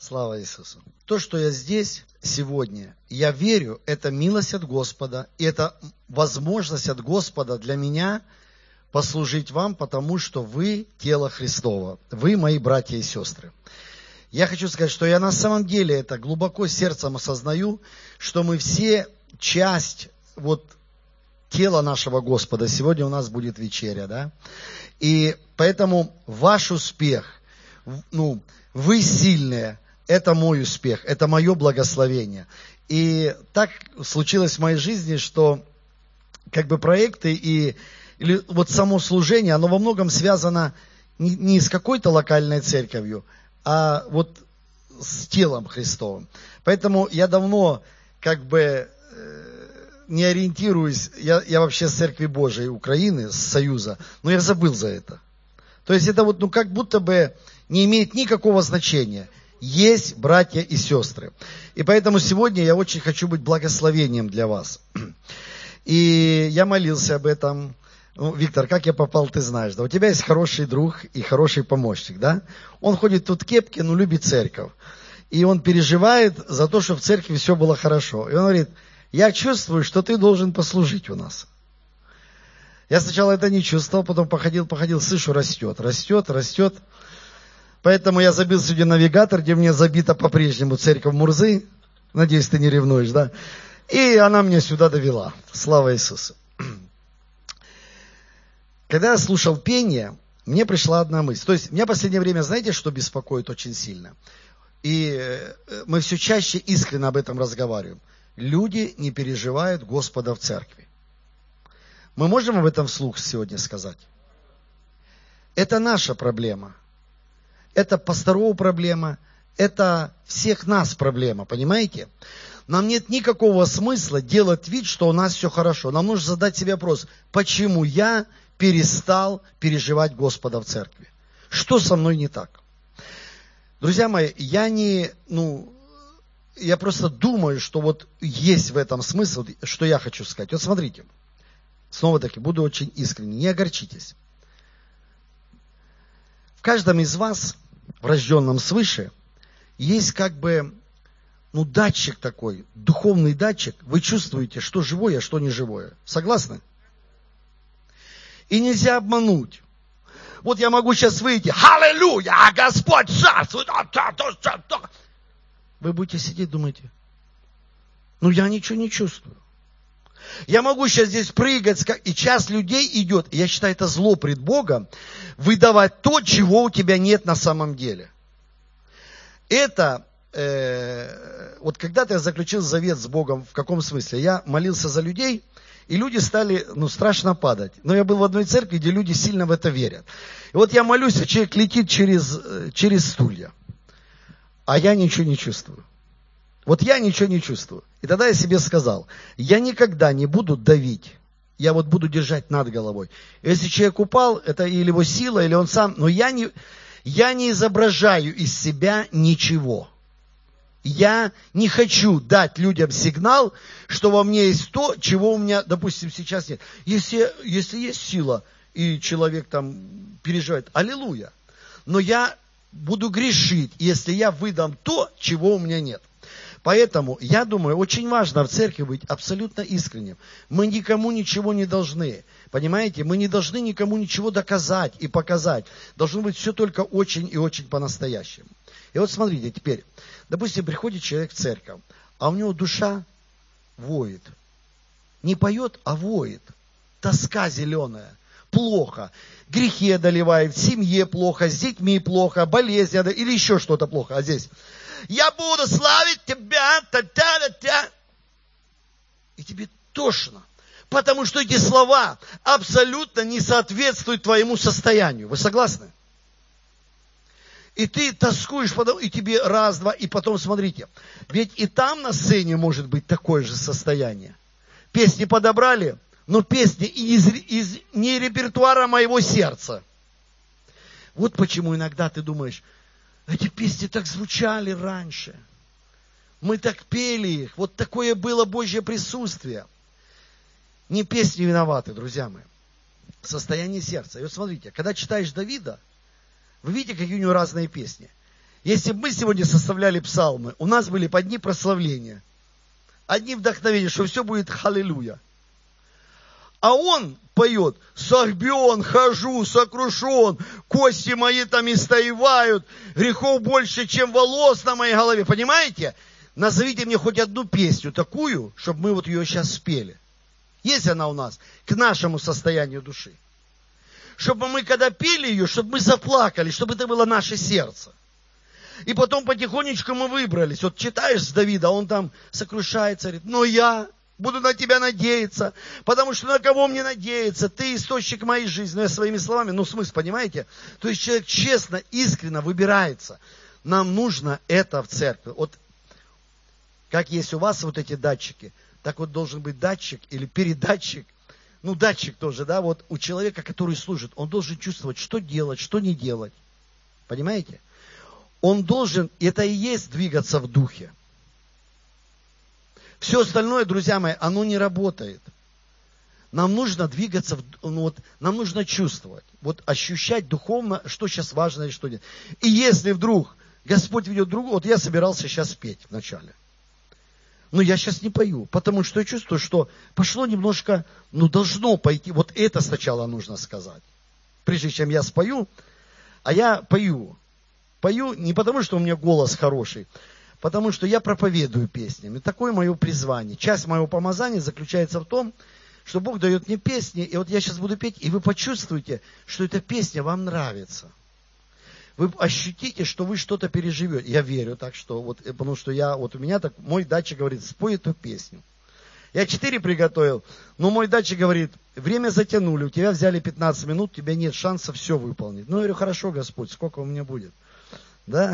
Слава Иисусу. То, что я здесь сегодня, я верю, это милость от Господа, и это возможность от Господа для меня послужить вам, потому что вы тело Христово, вы мои братья и сестры. Я хочу сказать, что я на самом деле это глубоко сердцем осознаю, что мы все часть тела нашего Господа. Сегодня у нас будет вечеря, да? И поэтому ваш успех, вы сильные, это мой успех, это мое благословение. И так случилось в моей жизни, что проекты или само служение, оно во многом связано не с какой-то локальной церковью, а с телом Христовым. Поэтому я давно не ориентируюсь, я вообще с Церкви Божией Украины, с Союза, но я забыл за это. То есть это как будто бы не имеет никакого значения. Есть братья и сестры. И поэтому сегодня я очень хочу быть благословением для вас. И я молился об этом. Виктор, как я попал, ты знаешь, да? У тебя есть хороший друг и хороший помощник, да? Он ходит тут в кепке, но любит церковь. И он переживает за то, чтобы в церкви все было хорошо. И он говорит, я чувствую, что ты должен послужить у нас. Я сначала это не чувствовал, потом походил, слышу, растет. Поэтому я забил сегодня навигатор, где мне забита по-прежнему церковь Мурзы. Надеюсь, ты не ревнуешь, да? И она меня сюда довела. Слава Иисусу. Когда я слушал пение, мне пришла одна мысль. То есть, меня в последнее время, знаете, что беспокоит очень сильно? И мы все чаще искренне об этом разговариваем. Люди не переживают Господа в церкви. Мы можем об этом вслух сегодня сказать? Это наша проблема. Это пасторов проблема. Это всех нас проблема, понимаете? Нам нет никакого смысла делать вид, что у нас все хорошо. Нам нужно задать себе вопрос, почему я перестал переживать Господа в церкви? Что со мной не так? Друзья мои, я просто думаю, что есть в этом смысл, что я хочу сказать. Смотрите, снова-таки буду очень искренне, не огорчитесь. В каждом из вас, в рожденном свыше, есть датчик такой, духовный датчик. Вы чувствуете, что живое, а что не живое. Согласны? И нельзя обмануть. Я могу сейчас выйти, аллилуйя, Господь царствует. Вы будете сидеть, думаете, я ничего не чувствую. Я могу сейчас здесь прыгать, и часть людей идет, я считаю, это зло пред Богом, выдавать то, чего у тебя нет на самом деле. Это, когда-то я заключил завет с Богом, в каком смысле? Я молился за людей, и люди стали, страшно падать. Но я был в одной церкви, где люди сильно в это верят. И я молюсь, а человек летит через стулья. А я ничего не чувствую. Я ничего не чувствую. И тогда я себе сказал, я никогда не буду давить. Я буду держать над головой. Если человек упал, это или его сила, или он сам. Но я не изображаю из себя ничего. Я не хочу дать людям сигнал, что во мне есть то, чего у меня, допустим, сейчас нет. Если есть сила, и человек переживает, аллилуйя. Но я буду грешить, если я выдам то, чего у меня нет. Поэтому, я думаю, очень важно в церкви быть абсолютно искренним. Мы никому ничего не должны. Понимаете? Мы не должны никому ничего доказать и показать. Должно быть все только очень и очень по-настоящему. И смотрите, теперь, допустим, приходит человек в церковь, а у него душа воет. Не поет, а воет. Тоска зеленая. Плохо. Грехи одолевают, в семье плохо, с детьми плохо, болезни или еще что-то плохо. А здесь я буду славить тебя, та-та-та-та. И тебе тошно, потому что эти слова абсолютно не соответствуют твоему состоянию. Вы согласны? И ты тоскуешь, и тебе раз, два, и потом смотрите. Ведь и там на сцене может быть такое же состояние. Песни подобрали, но песни из не репертуара моего сердца. Почему иногда ты думаешь, эти песни так звучали раньше. Мы так пели их. Такое было Божье присутствие. Не песни виноваты, друзья мои. Состояние сердца. И смотрите, когда читаешь Давида, вы видите, какие у него разные песни. Если бы мы сегодня составляли псалмы, у нас были бы одни прославления, одни вдохновения, что все будет халилуя. А он поет: согбен, хожу, сокрушен, кости мои там истаивают, грехов больше, чем волос на моей голове. Понимаете? Назовите мне хоть одну песню такую, чтобы мы вот ее сейчас спели. Есть она у нас к нашему состоянию души. Чтобы мы, когда пели ее, чтобы мы заплакали, чтобы это было наше сердце. И потом потихонечку мы выбрались. Вот читаешь с Давида, он там сокрушается, говорит: но я буду на тебя надеяться, потому что на кого мне надеяться? Ты источник моей жизни. Ну, я своими словами, ну, смысл, понимаете? То есть человек честно, искренне выбирается. Нам нужно это в церкви. Вот как есть у вас вот эти датчики, так вот должен быть датчик или передатчик. Ну, датчик тоже, да, вот у человека, который служит, он должен чувствовать, что делать, что не делать. Понимаете? Он должен, это и есть двигаться в духе. Все остальное, друзья мои, оно не работает. Нам нужно двигаться, нам нужно чувствовать, вот ощущать духовно, что сейчас важно и что нет. И если вдруг Господь ведет другого, вот я собирался сейчас петь вначале. Но я сейчас не пою, потому что я чувствую, что пошло немножко, должно пойти, вот это сначала нужно сказать. Прежде чем я спою, а я пою. Пою не потому, что у меня голос хороший, потому что я проповедую песнями. Такое мое призвание. Часть моего помазания заключается в том, что Бог дает мне песни, и вот я сейчас буду петь, и вы почувствуете, что эта песня вам нравится. Вы ощутите, что вы что-то переживете. Я верю, так что, вот, потому что у меня так, мой датчик говорит: спой эту песню. Я 4 приготовил, но мой датчик говорит: время затянули, у тебя взяли 15 минут, у тебя нет шанса все выполнить. Ну, я говорю: хорошо, Господь, сколько у меня будет? Да?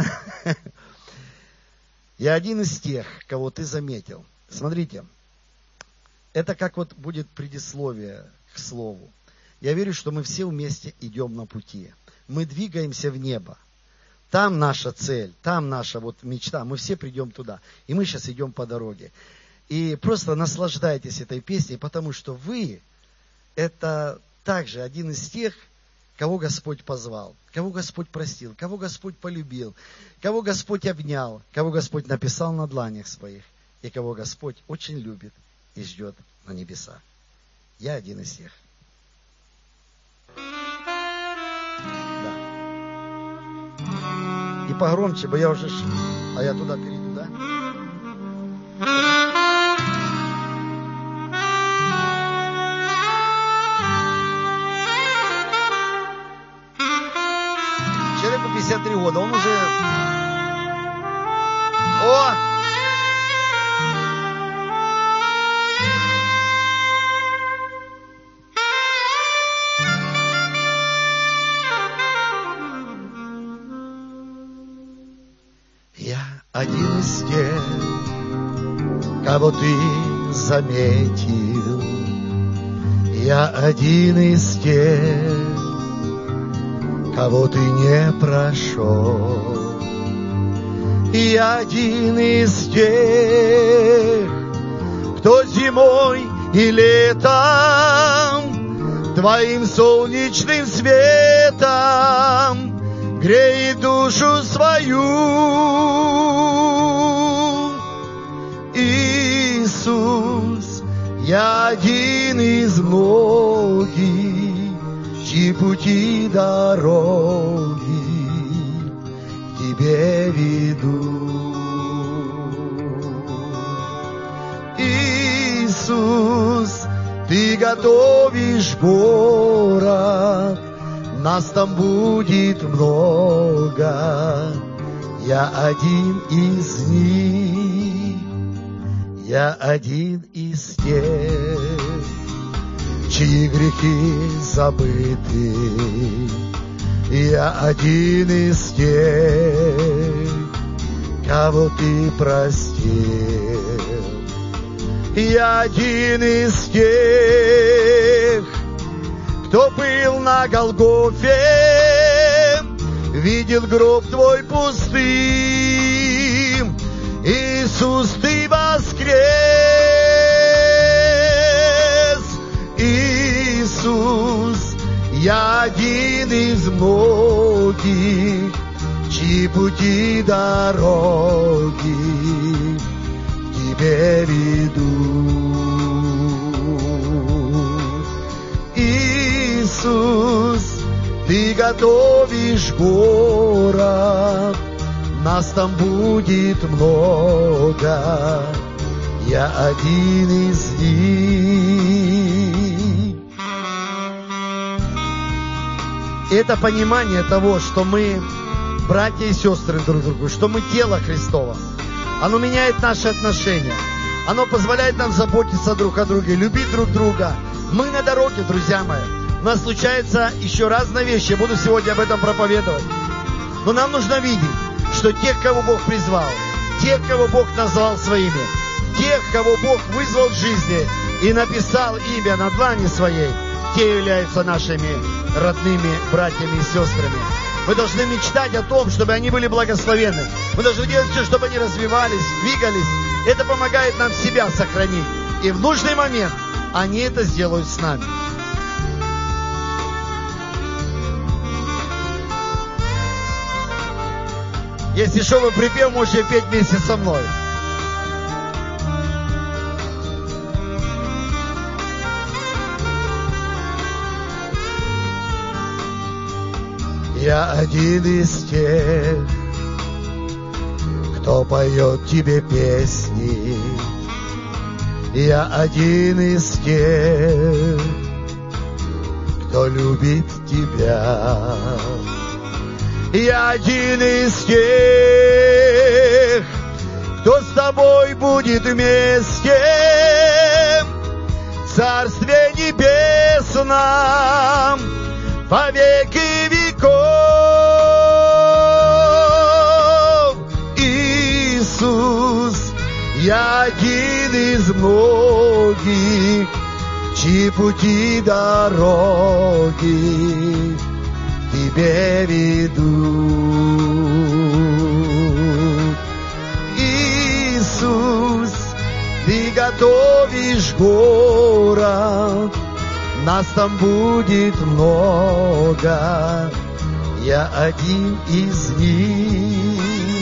Я один из тех, кого ты заметил. Смотрите, это как вот будет предисловие к слову. Я верю, что мы все вместе идем на пути. Мы двигаемся в небо. Там наша цель, там наша вот мечта. Мы все придем туда. И мы сейчас идем по дороге. И просто наслаждайтесь этой песней, потому что вы это также один из тех, кого Господь позвал, кого Господь простил, кого Господь полюбил, кого Господь обнял, кого Господь написал на дланях своих, и кого Господь очень любит и ждет на небесах. Я один из тех. Да. И погромче, бо я уже... А я туда перейду, да? Человеку 53 года, он уже... О! Я один из тех, кого ты заметил. Я один из тех, кого ты не прошел. Я один из тех, кто зимой и летом твоим солнечным светом греет душу свою. Иисус, я один из многих, чьи пути дороги к тебе ведут. Иисус, ты готовишь город, нас там будет много. Я один из них, я один из тех, чьи грехи забыты. Я один из тех, кого ты простил. Я один из тех, кто был на Голгофе, видел гроб твой пустым. Иисус, ты воскрес. Иисус, я один из многих, чьи пути дороги к Тебе ведут. Иисус, Ты готовишь город, нас там будет много, я один из них. Это понимание того, что мы братья и сестры друг другу, что мы тело Христово, оно меняет наши отношения, оно позволяет нам заботиться друг о друге, любить друг друга. Мы на дороге, друзья мои. У нас случаются еще разные вещи, я буду сегодня об этом проповедовать. Но нам нужно видеть, что тех, кого Бог призвал, тех, кого Бог назвал своими, тех, кого Бог вызвал к жизни и написал имя на длани своей, те являются нашими родными братьями и сестрами. Мы должны мечтать о том, чтобы они были благословенны. Мы должны делать все, чтобы они развивались, двигались. Это помогает нам себя сохранить. И в нужный момент они это сделают с нами. Если что, вы припев можете петь вместе со мной. Я один из тех, кто поет тебе песни. Я один из тех, кто любит тебя. Я один из тех, кто с тобой будет вместе в Царстве Небесном во веки веков. Иисус, я один из многих, чьи пути дороги к Тебе ведут. Иисус, Ты готовишь город, нас там будет много, я один из них.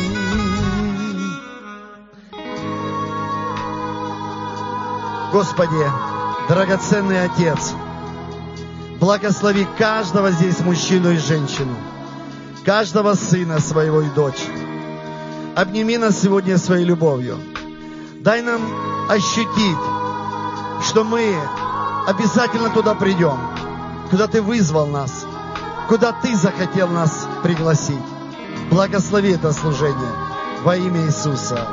Господи, драгоценный Отец, благослови каждого здесь мужчину и женщину, каждого сына своего и дочь. Обними нас сегодня своей любовью. Дай нам ощутить, что мы обязательно туда придем, куда Ты вызвал нас, куда Ты захотел нас пригласить. Благослови это служение во имя Иисуса.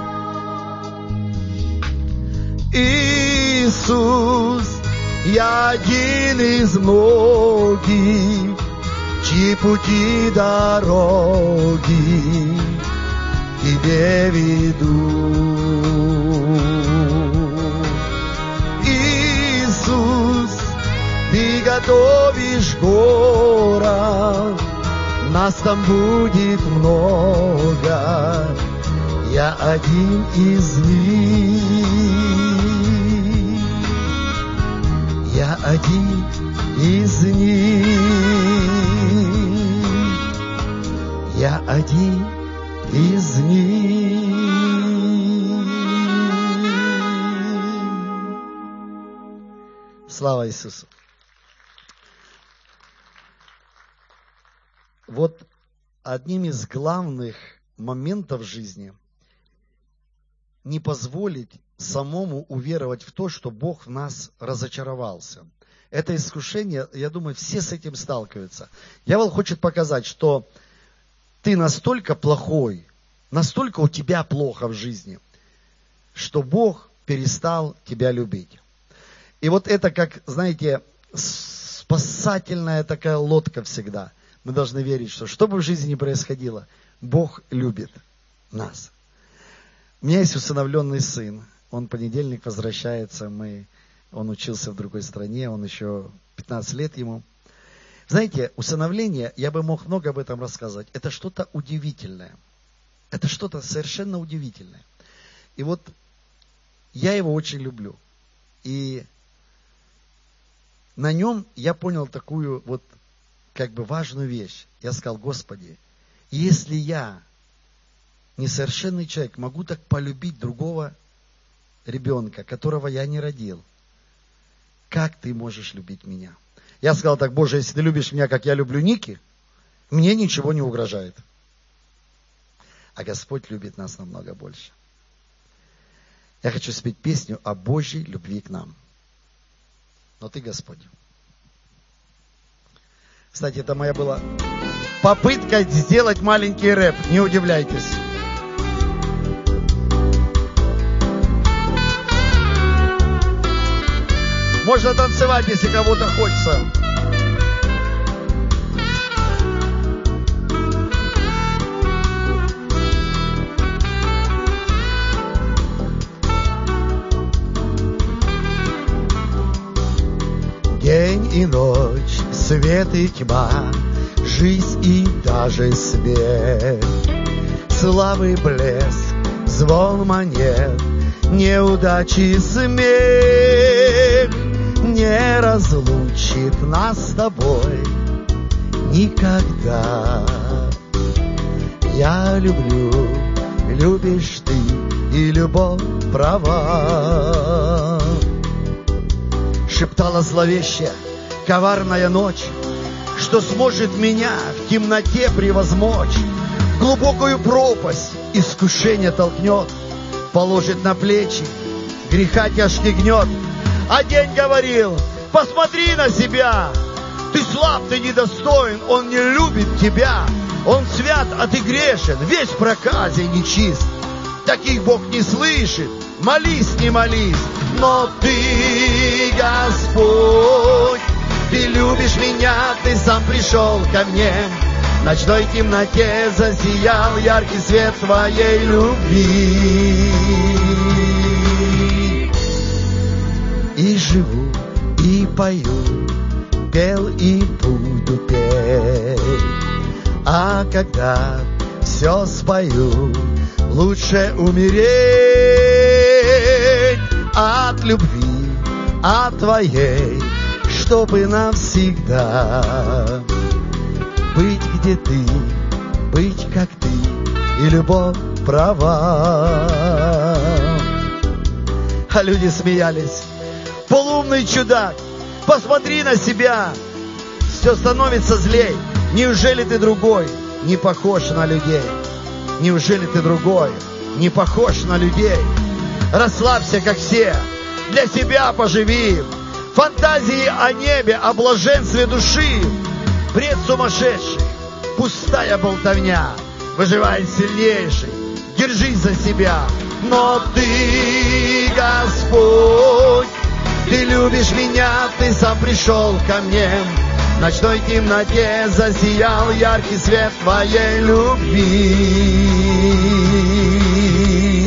Иисус, я один из многих, чьи пути дороги к Тебе ведут. Иисус, Ты готовишь город, нас там будет много, я один из них. Я один из них. Я один из них. Слава Иисусу! Вот одним из главных моментов жизни не позволить самому уверовать в то, что Бог в нас разочаровался. Это искушение, я думаю, все с этим сталкиваются. Дьявол хочет показать, что ты настолько плохой, настолько у тебя плохо в жизни, что Бог перестал тебя любить. И вот это, как, знаете, спасательная такая лодка всегда. Мы должны верить, что бы в жизни ни происходило, Бог любит нас. У меня есть усыновленный сын. Он в понедельник возвращается. Он учился в другой стране. Он еще 15 лет ему. Знаете, усыновление, я бы мог много об этом рассказывать. Это что-то удивительное. Это что-то совершенно удивительное. И вот я его очень люблю. И на нем я понял такую вот как бы важную вещь. Я сказал: Господи, Если я, несовершенный человек, могу так полюбить другого ребенка, которого я не родил, как ты можешь любить меня? Я сказал так: Боже, если ты любишь меня, как я люблю Ники, мне ничего не угрожает. А Господь любит нас намного больше. Я хочу спеть песню о Божьей любви к нам. Но ты Господь. Кстати, это моя была попытка сделать маленький рэп. Не удивляйтесь. Можно танцевать, если кому-то хочется. День и ночь, свет и тьма, жизнь и даже смерть, славы блеск, звон монет, неудачи смех не разлучит нас с тобой никогда. Я люблю, любишь ты, и любовь права. Шептала зловещая, коварная ночь, что сможет меня в темноте превозмочь. Глубокую пропасть искушение толкнет, положит на плечи греха тяжкий гнет. А день говорил: посмотри на себя, ты слаб, ты недостоин, он не любит тебя. Он свят, а ты грешен, весь в проказе нечист. Таких Бог не слышит, молись, не молись. Но ты, Господь, ты любишь меня, ты сам пришел ко мне. В ночной темноте засиял яркий свет твоей любви. И живу, и пою, пел и буду петь. А когда все спою, лучше умереть от любви, от твоей, чтобы навсегда быть, где ты, быть, как ты, и любовь права. А люди смеялись: полуумный чудак, посмотри на себя, все становится злей. Неужели ты другой, не похож на людей? Неужели ты другой, не похож на людей? Расслабься, как все, для себя поживи. Фантазии о небе, о блаженстве души. Бред сумасшедший, пустая болтовня. Выживает сильнейший, держись за себя. Но ты, Господь, ты любишь меня, ты сам пришел ко мне. В ночной темноте засиял яркий свет твоей любви.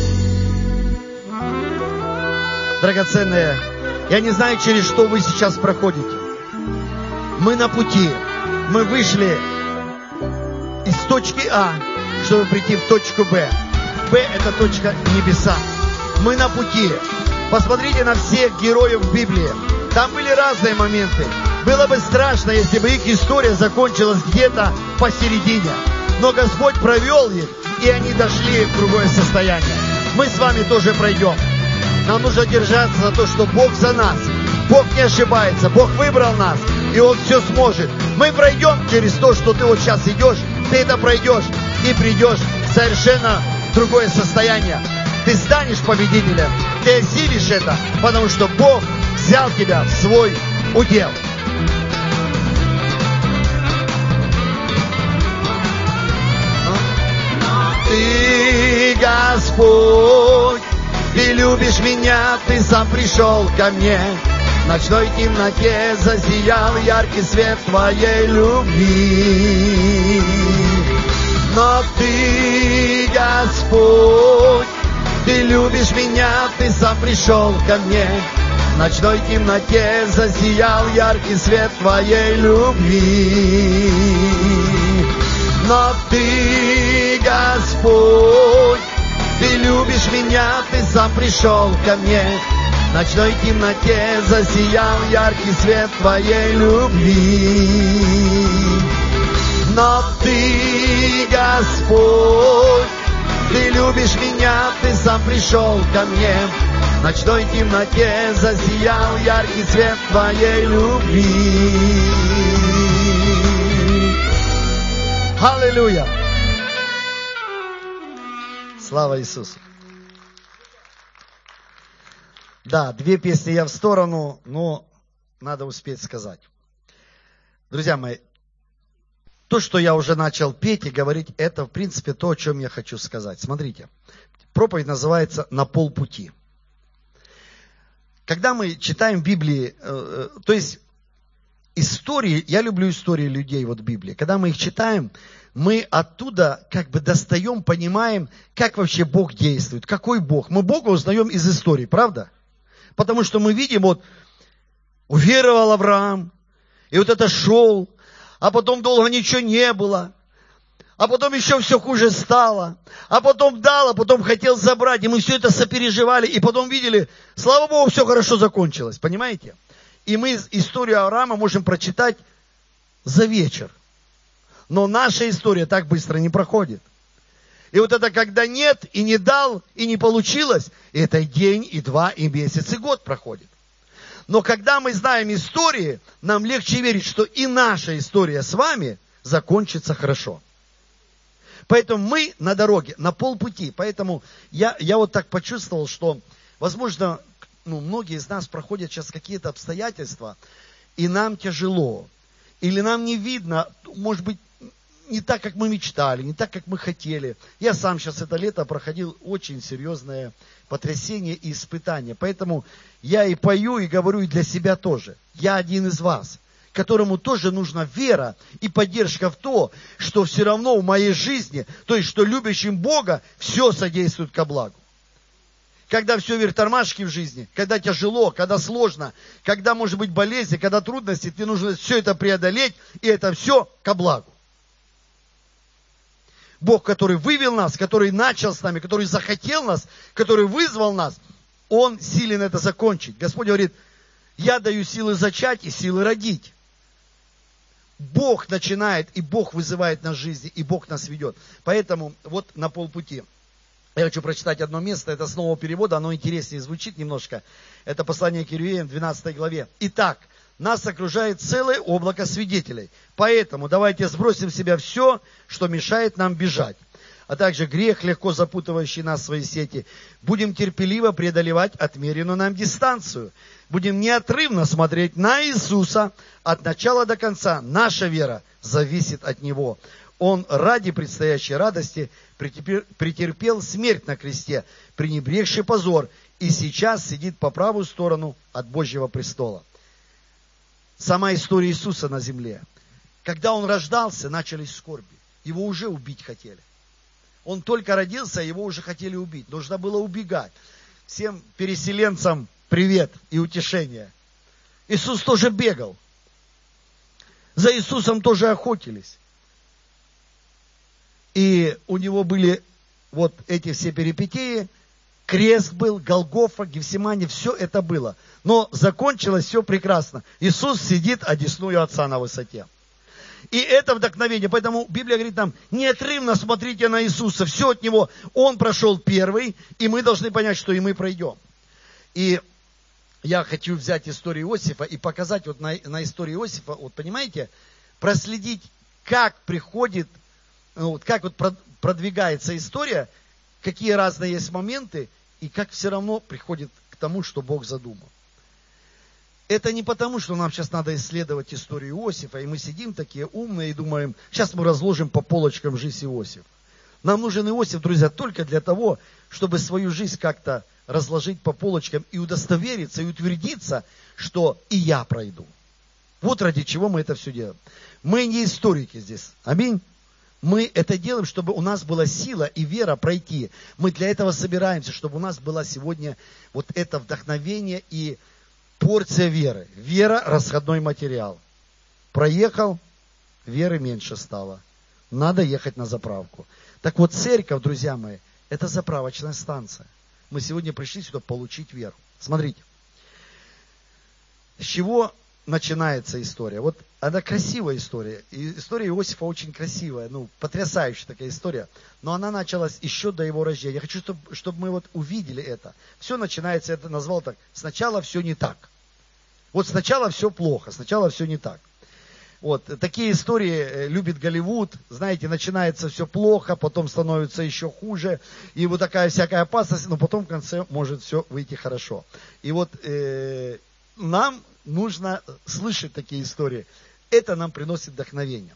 Драгоценные, я не знаю, через что вы сейчас проходите. Мы на пути. Мы вышли из точки А, чтобы прийти в точку Б. Б – это точка небеса. Мы на пути. Посмотрите на всех героев в Библии. Там были разные моменты. Было бы страшно, если бы их история закончилась где-то посередине. Но Господь провел их, и они дошли в другое состояние. Мы с вами тоже пройдем. Нам нужно держаться за то, что Бог за нас. Бог не ошибается. Бог выбрал нас, и Он все сможет. Мы пройдем через то, что ты вот сейчас идешь. Ты это пройдешь и придешь в совершенно другое состояние. Ты станешь победителем. Ты осилишь это, потому что Бог взял тебя в свой удел. Ты, Господь, ты любишь меня, ты сам пришел ко мне. В ночной темноте засиял яркий свет твоей любви. Но ты, Господь, ты любишь меня, ты сам пришел ко мне. В ночной темноте засиял яркий свет твоей любви. Но ты, Господь, ты любишь меня, ты сам пришел ко мне. В ночной темноте засиял яркий свет твоей любви. Но ты, Ты, Господь, Ты любишь меня, Ты сам пришел ко мне. В ночной темноте засиял яркий свет Твоей любви. Аллилуйя! Слава Иисусу! Да, 2 песни я в сторону, но надо успеть сказать. Друзья мои, то, что я уже начал петь и говорить, это в принципе то, о чем я хочу сказать. Смотрите, проповедь называется «На полпути». Когда мы читаем в Библии, то есть истории, я люблю истории людей вот в Библии. Когда мы их читаем, мы оттуда как бы достаем, понимаем, как вообще Бог действует, какой Бог. Мы Бога узнаем из истории, правда? Потому что мы видим, вот, уверовал Авраам, и вот это шел, а потом долго ничего не было, а потом еще все хуже стало, а потом дал, а потом хотел забрать, и мы все это сопереживали, и потом видели, слава Богу, все хорошо закончилось, понимаете? И мы историю Авраама можем прочитать за вечер. Но наша история так быстро не проходит. И вот это когда нет, и не дал, и не получилось, это день, и 2, и месяц, и год проходит. Но когда мы знаем истории, нам легче верить, что и наша история с вами закончится хорошо. Поэтому мы на дороге, на полпути. Поэтому я вот так почувствовал, что, возможно, многие из нас проходят сейчас какие-то обстоятельства, и нам тяжело. Или нам не видно, может быть, не так, как мы мечтали, не так, как мы хотели. Я сам сейчас это лето проходил очень серьезное потрясение и испытание. Поэтому я и пою, и говорю и для себя тоже. Я один из вас, которому тоже нужна вера и поддержка в то, что все равно в моей жизни, то есть, что любящим Бога все содействует ко благу. Когда все вверх тормашки в жизни, когда тяжело, когда сложно, когда может быть болезни, когда трудности, тебе нужно все это преодолеть, и это все ко благу. Бог, который вывел нас, который начал с нами, который захотел нас, который вызвал нас, Он силен это закончить. Господь говорит, я даю силы зачать и силы родить. Бог начинает, и Бог вызывает нас в жизни, и Бог нас ведет. Поэтому вот на полпути. Я хочу прочитать одно место, это с нового перевода, оно интереснее звучит немножко. Это послание к Евреям, 12 главе. Итак, нас окружает целое облако свидетелей. Поэтому давайте сбросим с себя все, что мешает нам бежать. А также грех, легко запутывающий нас в свои сети. Будем терпеливо преодолевать отмеренную нам дистанцию. Будем неотрывно смотреть на Иисуса от начала до конца. Наша вера зависит от Него. Он ради предстоящей радости претерпел смерть на кресте, пренебрегший позор, и сейчас сидит по правую сторону от Божьего престола. Сама история Иисуса на земле. Когда Он рождался, начались скорби. Его уже убить хотели. Он только родился, его уже хотели убить. Нужно было убегать. Всем переселенцам привет и утешение. Иисус тоже бегал. За Иисусом тоже охотились. И у него были вот эти все перипетии. Крест был, Голгофа, Гефсимане, все это было. Но закончилось все прекрасно. Иисус сидит одесную Отца на высоте. И это вдохновение. Поэтому Библия говорит нам, неотрывно смотрите на Иисуса. Все от Него. Он прошел первый, и мы должны понять, что и мы пройдем. И я хочу взять историю Иосифа и показать вот на истории Иосифа, вот понимаете, проследить, как приходит, вот как вот продвигается история, какие разные есть моменты, и как все равно приходит к тому, что Бог задумал. Это не потому, что нам сейчас надо исследовать историю Иосифа, и мы сидим такие умные и думаем, сейчас мы разложим по полочкам жизнь Иосифа. Нам нужен Иосиф, друзья, только для того, чтобы свою жизнь как-то разложить по полочкам и удостовериться, и утвердиться, что и я пройду. Вот ради чего мы это все делаем. Мы не историки здесь. Аминь. Мы это делаем, чтобы у нас была сила и вера пройти. Мы для этого собираемся, чтобы у нас было сегодня вот это вдохновение и порция веры. Вера – расходной материал. Проехал, веры меньше стало. Надо ехать на заправку. Так вот, церковь, друзья мои, это заправочная станция. Мы сегодня пришли сюда получить веру. Смотрите. С чего начинается история. Вот она красивая история. И история Иосифа очень красивая, потрясающая такая история. Но она началась еще до его рождения. Я хочу, чтобы мы вот увидели это. Все начинается, я это назвал так, сначала все не так. Вот сначала все плохо, сначала все не так. Вот, такие истории любит Голливуд, знаете, начинается все плохо, потом становится еще хуже, и вот такая всякая опасность, но потом в конце может все выйти хорошо. И вот нам нужно слышать такие истории, это нам приносит вдохновение.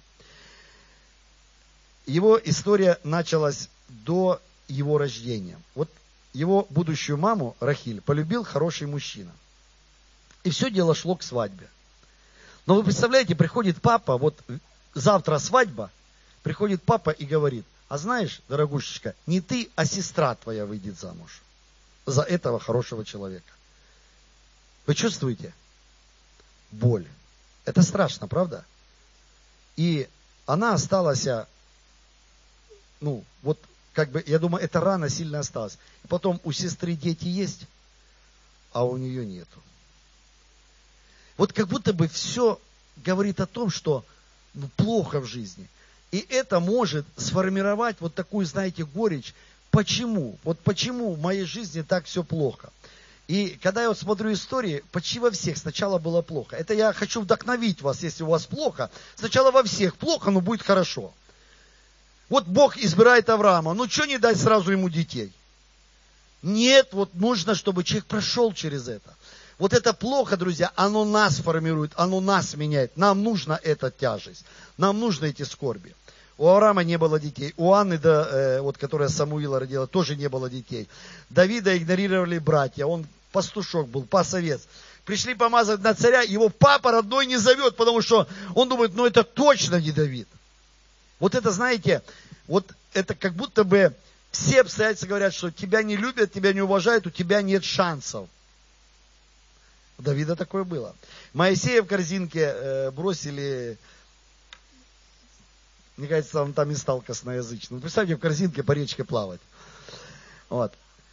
Его история началась до его рождения. Вот его будущую маму, Рахиль, полюбил хороший мужчина. И все дело шло к свадьбе. Но вы представляете, приходит папа, вот завтра свадьба, приходит папа и говорит, а знаешь, дорогушечка, не ты, а сестра твоя выйдет замуж за этого хорошего человека. Вы чувствуете? Боль. Это страшно, правда? И она осталась, я думаю, эта рана сильно осталась. И потом у сестры дети есть, а у нее нету. Вот как будто бы все говорит о том, что плохо в жизни. И это может сформировать вот такую, знаете, горечь. Почему? Вот почему в моей жизни так все плохо? И когда я вот смотрю истории, почти во всех сначала было плохо. Это я хочу вдохновить вас, если у вас плохо. Сначала во всех плохо, но будет хорошо. Вот Бог избирает Авраама. Что не дать сразу ему детей? Нет, вот нужно, чтобы человек прошел через это. Вот это плохо, друзья, оно нас формирует, оно нас меняет. Нам нужна эта тяжесть, нам нужны эти скорби. У Авраама не было детей, у Анны, которая Самуила родила, тоже не было детей. Давида игнорировали братья, он пастушок был, пас овец. Пришли помазать на царя, его папа родной не зовет, потому что он думает, это точно не Давид. Вот это, знаете, вот это как будто бы все обстоятельства говорят, что тебя не любят, тебя не уважают, у тебя нет шансов. У Давида такое было. Моисея в корзинке бросили, мне кажется, он там и стал косноязычным. Представьте, в корзинке по речке плавать. Вот.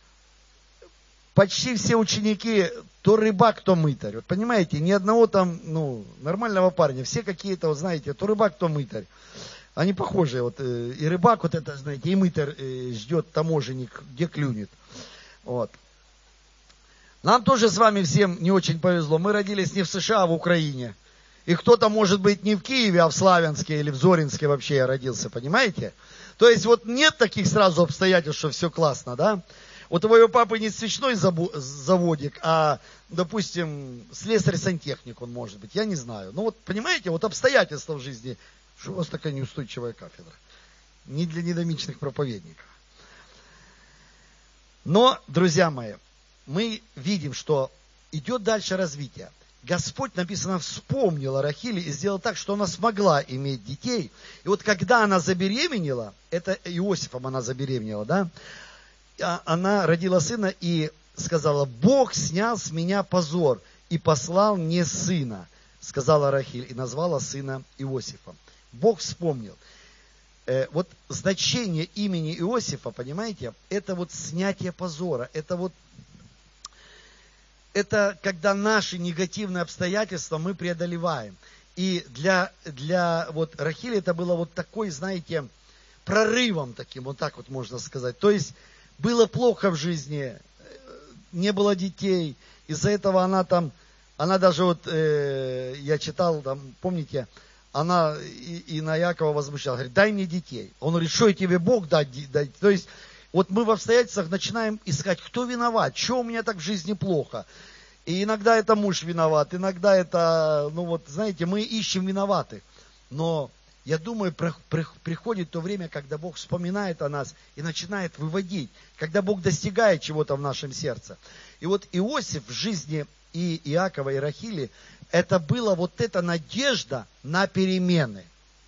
Почти все ученики, то рыбак, то мытарь. Вот понимаете, ни одного там, нормального парня. Все какие-то, вот знаете, то рыбак, то мытарь. Они похожие. Вот, и рыбак, вот это, знаете, и мытарь ждет таможенник, где клюнет. Вот. Нам тоже с вами всем не очень повезло. Мы родились не в США, а в Украине. И кто-то, может быть, не в Киеве, а в Славянске или в Зоринске вообще я родился, понимаете? То есть вот нет таких сразу обстоятельств, что все классно, да? Вот у твоего папы не свечной заводик, а, допустим, слесарь-сантехник он может быть, я не знаю. Вот понимаете, вот обстоятельства в жизни, что у вас такая неустойчивая кафедра. Не для недомичных проповедников. Но, друзья мои, мы видим, что идет дальше развитие. Господь, написано, вспомнил о Рахиле и сделал так, что она смогла иметь детей. И вот когда она забеременела, это Иосифом она забеременела, да, она родила сына и сказала, Бог снял с меня позор и послал мне сына, сказала Рахиль, и назвала сына Иосифом. Бог вспомнил. Вот значение имени Иосифа, понимаете, это вот снятие позора, это когда наши негативные обстоятельства мы преодолеваем. И для вот Рахили это было вот такой, знаете, прорывом таким, вот так вот можно сказать. То есть было плохо в жизни, не было детей, из-за этого она даже вот, я читал, там, помните, она и на Якова возмущалась, говорит, дай мне детей. Он говорит, что я тебе Бог дать? То есть вот мы в обстоятельствах начинаем искать, кто виноват, что у меня так в жизни плохо. И иногда это муж виноват, иногда это, знаете, мы ищем виноватых. Но я думаю, приходит то время, когда Бог вспоминает о нас и начинает выводить, когда Бог достигает чего-то в нашем сердце. И вот Иосиф в жизни и Иакова, и Рахили, это была вот эта надежда на перемены.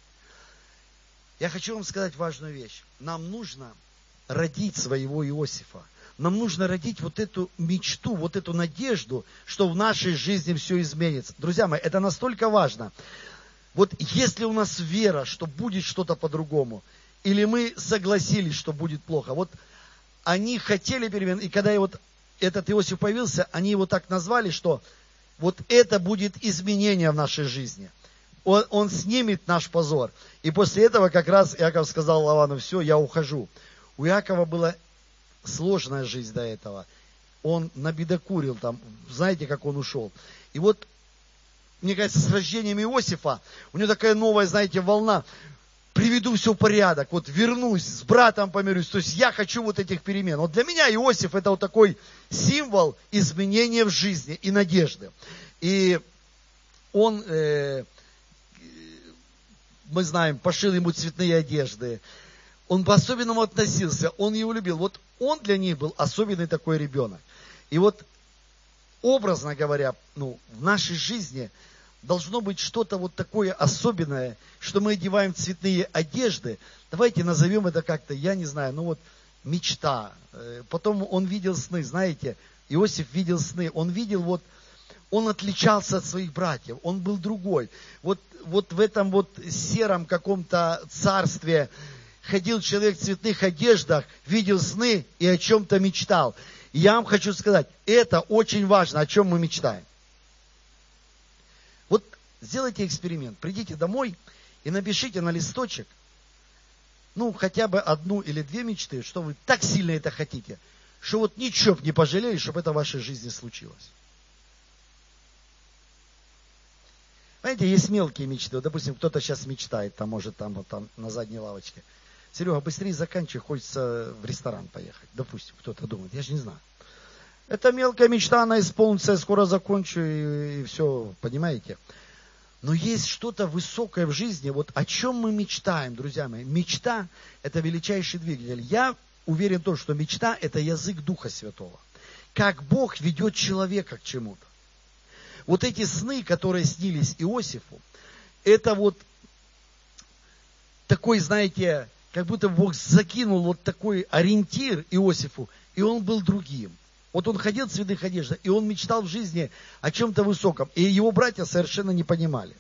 Я хочу вам сказать важную вещь. Нам нужно родить своего Иосифа. Нам нужно родить вот эту мечту, вот эту надежду, что в нашей жизни все изменится. Друзья мои, это настолько важно. Вот если у нас вера, что будет что-то по-другому, или мы согласились, что будет плохо. Вот они хотели перемен, и когда вот этот Иосиф появился, они его так назвали, что вот это будет изменение в нашей жизни. Он снимет наш позор. И после этого как раз Иаков сказал Лавану: все, я ухожу. У Иакова была сложная жизнь до этого. Он набедокурил там, знаете, как он ушел. И вот, мне кажется, с рождением Иосифа у него такая новая, знаете, волна. Приведу все в порядок, вот вернусь, с братом помирюсь. То есть я хочу вот этих перемен. Вот для меня Иосиф это вот такой символ изменения в жизни и надежды. И он, мы знаем, пошил ему цветные одежды. Он по-особенному относился, он его любил. Вот он для них был особенный такой ребенок. И вот, образно говоря, в нашей жизни должно быть что-то вот такое особенное, что мы одеваем цветные одежды. Давайте назовем это как-то, я не знаю, мечта. Потом он видел сны, знаете, Иосиф видел сны. Он видел он отличался от своих братьев, он был другой. Вот в этом сером каком-то царстве ходил человек в цветных одеждах, видел сны и о чем-то мечтал. И я вам хочу сказать, это очень важно, о чем мы мечтаем. Вот сделайте эксперимент, придите домой и напишите на листочек, хотя бы 1 или 2 мечты, что вы так сильно это хотите, что ничего не пожалели, чтобы это в вашей жизни случилось. Знаете, есть мелкие мечты. Допустим, кто-то сейчас мечтает, может там на задней лавочке. Серега, быстрее заканчивай, хочется в ресторан поехать. Допустим, кто-то думает, я же не знаю. Это мелкая мечта, она исполнится, я скоро закончу, и все, понимаете? Но есть что-то высокое в жизни, о чем мы мечтаем, друзья мои. Мечта – это величайший двигатель. Я уверен в том, что мечта – это язык Духа Святого. Как Бог ведет человека к чему-то. Вот эти сны, которые снились Иосифу, это такой, знаете, как будто Бог закинул такой ориентир Иосифу, и он был другим. Он ходил в цветных одеждах, и он мечтал в жизни о чем-то высоком, и его братья совершенно не понимали.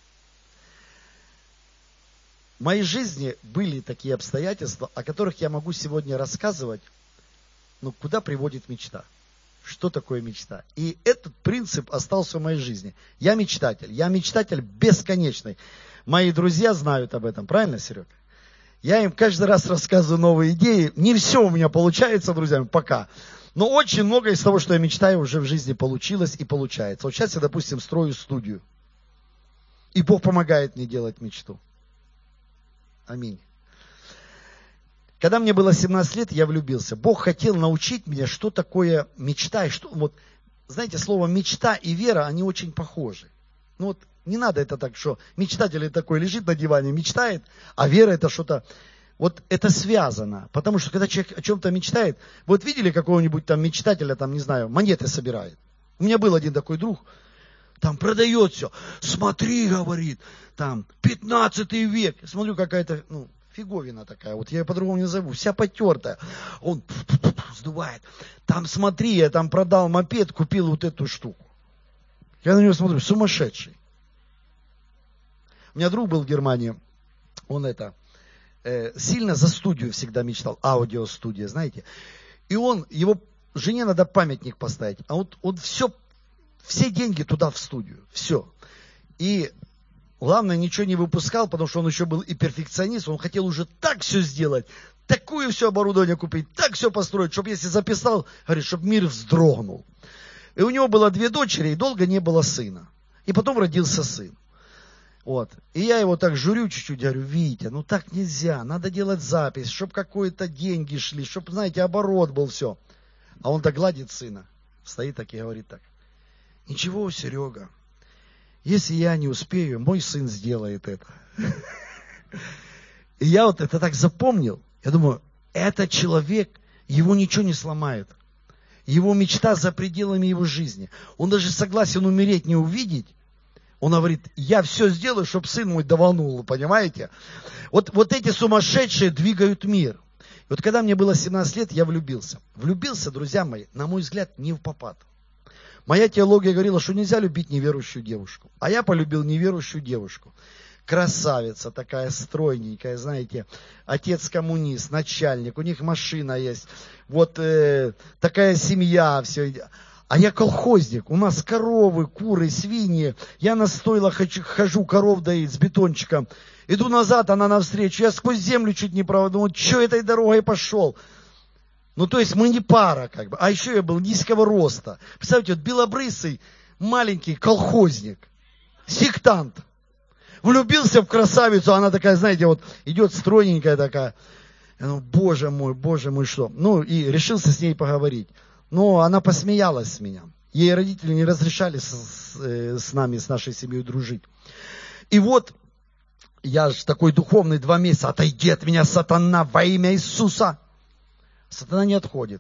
В моей жизни были такие обстоятельства, о которых я могу сегодня рассказывать, куда приводит мечта. Что такое мечта? И этот принцип остался в моей жизни. Я мечтатель бесконечный. Мои друзья знают об этом, правильно, Серега? Я им каждый раз рассказываю новые идеи. Не все у меня получается, друзья, пока. Но очень много из того, что я мечтаю, уже в жизни получилось и получается. Вот сейчас я, допустим, строю студию. И Бог помогает мне делать мечту. Аминь. Когда мне было 17 лет, я влюбился. Бог хотел научить меня, что такое мечта. И знаете, слово мечта и вера, они очень похожи. Не надо это так, что мечтатель такой лежит на диване, мечтает, а вера это что-то... это связано. Потому что когда человек о чем-то мечтает, видели какого-нибудь там мечтателя, не знаю, монеты собирает. У меня был один такой друг, продает все. Смотри, говорит, 15 век. Смотрю, какая-то, фиговина такая, я ее по-другому не назову, вся потертая. Он сдувает. Смотри, я продал мопед, купил эту штуку. Я на него смотрю, сумасшедший. У меня друг был в Германии, он сильно за студию всегда мечтал, аудиостудия, знаете. И его жене надо памятник поставить, а он все деньги туда в студию, все. И главное, ничего не выпускал, потому что он еще был и перфекционист, он хотел уже так все сделать, такое все оборудование купить, так все построить, чтобы если записал, говорит, чтобы мир вздрогнул. И у него было 2 дочери, и долго не было сына. И потом родился сын. И я его так журю чуть-чуть, говорю, Витя, так нельзя, надо делать запись, чтобы какие-то деньги шли, чтобы, знаете, оборот был, все. А он так гладит сына, стоит так и говорит так. Ничего, Серега, если я не успею, мой сын сделает это. И я это так запомнил. Я думаю, этот человек, его ничего не сломает. Его мечта за пределами его жизни. Он даже согласен умереть, не увидеть. Он говорит, я все сделаю, чтобы сын мой даванул, понимаете? Вот эти сумасшедшие двигают мир. И когда мне было 17 лет, я влюбился. Влюбился, друзья мои, на мой взгляд, не впопад. Моя теология говорила, что нельзя любить неверующую девушку. А я полюбил неверующую девушку. Красавица такая, стройненькая, знаете, отец коммунист, начальник, у них машина есть. Такая семья, все. А я колхозник, у нас коровы, куры, свиньи. Я на стойло хожу, коров доить с бетончиком. Иду назад, она навстречу. Я сквозь землю чуть не проводил. Что этой дорогой пошел? Ну, то есть мы не пара, как бы. А еще я был низкого роста. Представьте, вот белобрысый, маленький колхозник, сектант. Влюбился в красавицу, она такая, знаете, вот идет стройненькая такая. Я думаю, боже мой, что? Ну, и решился с ней поговорить. Но она посмеялась с меня. Ей родители не разрешали с нами, с нашей семьей дружить. И вот, я же такой духовный 2 месяца, отойди от меня, сатана, во имя Иисуса. Сатана не отходит.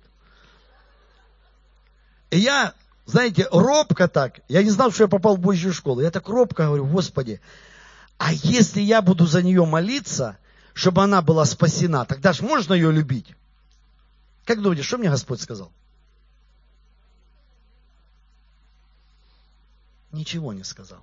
И я, знаете, робко так, я не знал, что я попал в Божью школу. Я так робко говорю, Господи, а если я буду за нее молиться, чтобы она была спасена, тогда же можно ее любить? Как думаете, что мне Господь сказал? Ничего не сказал.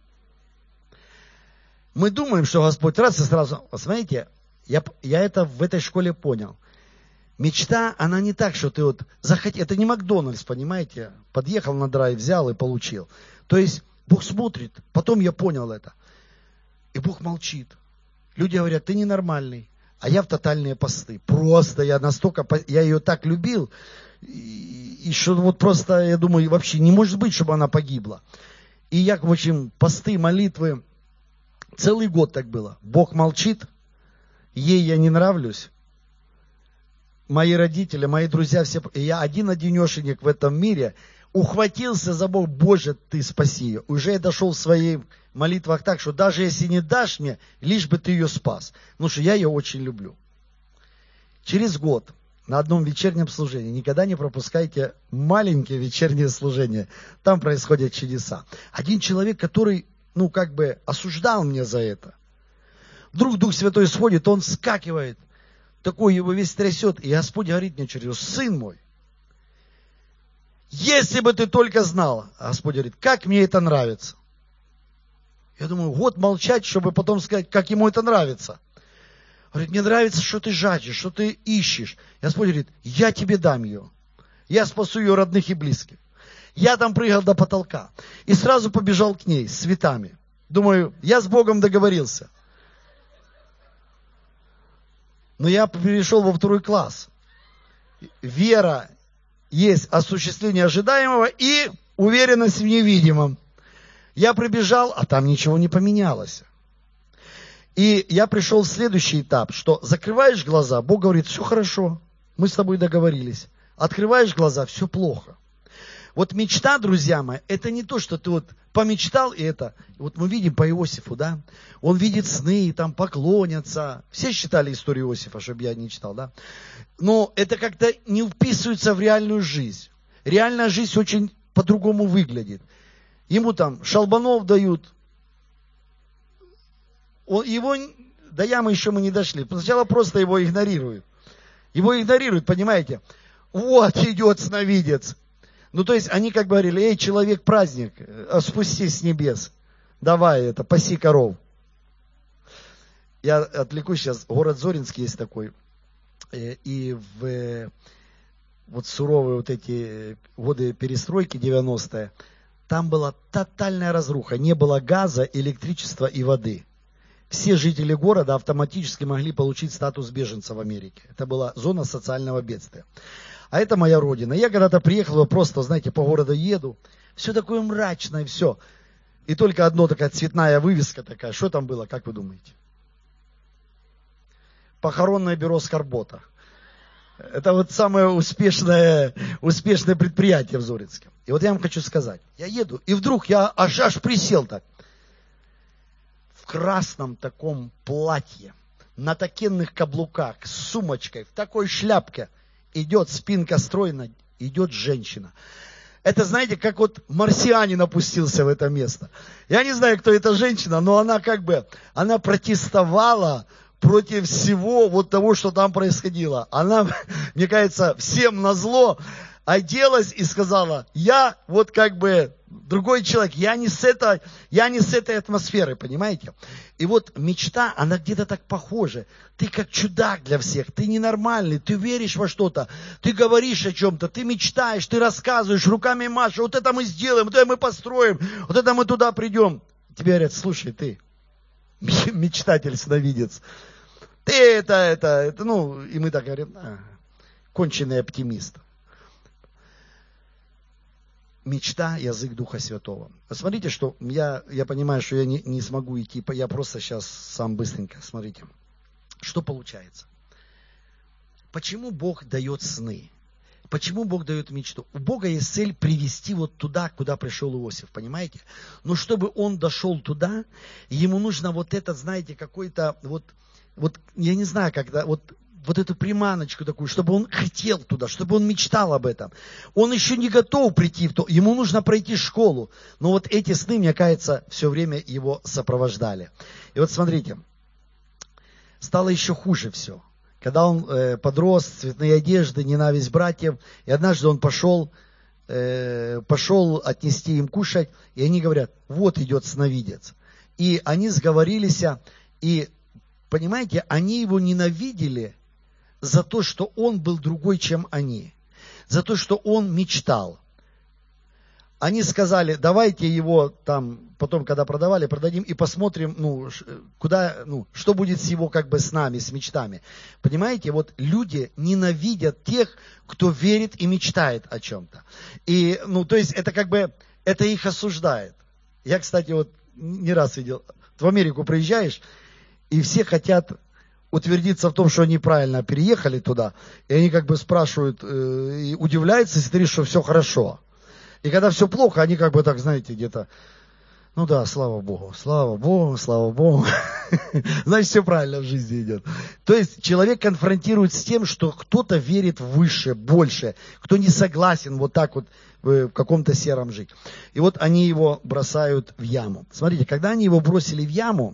Мы думаем, что Господь раз и сразу... Смотрите, я это в этой школе понял. Мечта, она не так, что ты вот захотел... Это не Макдональдс, понимаете? Подъехал на драйв, взял и получил. То есть Бог смотрит. Потом я понял это. И Бог молчит. Люди говорят, ты ненормальный. А я в тотальные посты. Просто я настолько... Я ее так любил. И что вот просто, я думаю, вообще не может быть, чтобы она погибла. И я, в общем, посты, молитвы, целый год так было. Бог молчит, ей я не нравлюсь. Мои родители, мои друзья, все... И я один-одинешенек в этом мире ухватился за Бог, Боже, ты спаси ее. Уже я дошел в своих молитвах так, что даже если не дашь мне, лишь бы ты ее спас. Потому что я ее очень люблю. Через год на одном вечернем служении, никогда не пропускайте маленькие вечерние служения, там происходят чудеса. Один человек, который, осуждал меня за это. Вдруг Дух Святой сходит, он вскакивает, такой его весь трясет, и Господь говорит мне через него, сын мой, если бы ты только знал, а Господь говорит, как мне это нравится. Я думаю, год молчать, чтобы потом сказать, как ему это нравится. Говорит, мне нравится, что ты жаждешь, что ты ищешь. И Господь говорит, я тебе дам ее. Я спасу ее родных и близких. Я там прыгал до потолка. И сразу побежал к ней с цветами. Думаю, я с Богом договорился. Но я перешел во 2 класс. Вера есть осуществление ожидаемого и уверенность в невидимом. Я прибежал, а там ничего не поменялось. И я пришел в следующий этап, что закрываешь глаза, Бог говорит, все хорошо, мы с тобой договорились. Открываешь глаза, все плохо. Вот мечта, друзья мои, это не то, что ты вот помечтал, и это. Вот мы видим по Иосифу, да, он видит сны, там поклонятся. Все читали историю Иосифа, чтобы я не читал, да. Но это как-то не вписывается в реальную жизнь. Реальная жизнь очень по-другому выглядит. Ему там шалбанов дают. Его, до ямы еще мы не дошли. Сначала просто его игнорируют. Его игнорируют, понимаете? Вот идет сновидец. Ну, то есть, они как бы говорили, эй, человек, праздник, спустись с небес. Давай паси коров. Я отвлекусь сейчас. Город Зоринский есть такой. И вот суровые вот эти годы перестройки 90-е, там была тотальная разруха. Не было газа, электричества и воды. Все жители города автоматически могли получить статус беженца в Америке. Это была зона социального бедствия. А это моя родина. Я когда-то приехал, просто, знаете, по городу еду. Все такое мрачное, все. И только одно такая цветная вывеска такая. Что там было, как вы думаете? Похоронное бюро Скорбота. Это вот самое успешное предприятие в Зоринске. И вот я вам хочу сказать. Я еду, и вдруг я аж присел так. В красном таком платье, на такенных каблуках, с сумочкой, в такой шляпке, идет спинка стройная, идет женщина. Это, знаете, как вот марсианин опустился в это место. Я не знаю, кто эта женщина, но она протестовала против всего вот того, что там происходило. Она, мне кажется, всем назло, оделась и сказала, я вот как бы другой человек, я не с этой атмосферы, понимаете? И вот мечта, она где-то так похожа. Ты как чудак для всех, ты ненормальный, ты веришь во что-то, ты говоришь о чем-то, ты мечтаешь, ты рассказываешь, руками машешь, вот это мы сделаем, вот это мы построим, вот это мы туда придем. Тебе говорят, слушай, ты, мечтатель, сновидец, ты это, ну, и мы так говорим, конченый оптимист. Мечта, язык Духа Святого. Смотрите, что я понимаю, что я не смогу идти, я просто сейчас сам быстренько, смотрите. Что получается? Почему Бог дает сны? Почему Бог дает мечту? У Бога есть цель привести вот туда, куда пришел Иосиф, понимаете? Но чтобы он дошел туда, ему нужно вот этот, знаете, какой-то, вот я не знаю, когда, вот эту приманочку такую, чтобы он хотел туда, чтобы он мечтал об этом. Он еще не готов прийти в то, ему нужно пройти школу. Но вот эти сны, мне кажется, все время его сопровождали. И вот смотрите, стало еще хуже все. Когда он подрос, цветные одежды, ненависть братьев, и однажды он пошел отнести им кушать, и они говорят, вот идет сновидец. И они сговорились, и, понимаете, они его ненавидели за то, что он был другой, чем они, за то, что он мечтал. Они сказали, давайте его там, потом, когда продавали, продадим и посмотрим, что будет с его, как бы, с нами, с мечтами. Понимаете, вот люди ненавидят тех, кто верит и мечтает о чем-то. И, то есть, это как бы, это их осуждает. Я, кстати, вот не раз видел, в Америку приезжаешь, и все хотят утвердиться в том, что они правильно переехали туда, и они как бы спрашивают, и удивляются, если ты говоришь, что все хорошо. И когда все плохо, они как бы так, знаете, где-то, ну да, слава Богу, слава Богу, слава Богу. Значит, все правильно в жизни идет. То есть человек конфронтирует с тем, что кто-то верит выше, больше, кто не согласен вот так вот в каком-то сером жить. И вот они его бросают в яму. Смотрите, когда они его бросили в яму,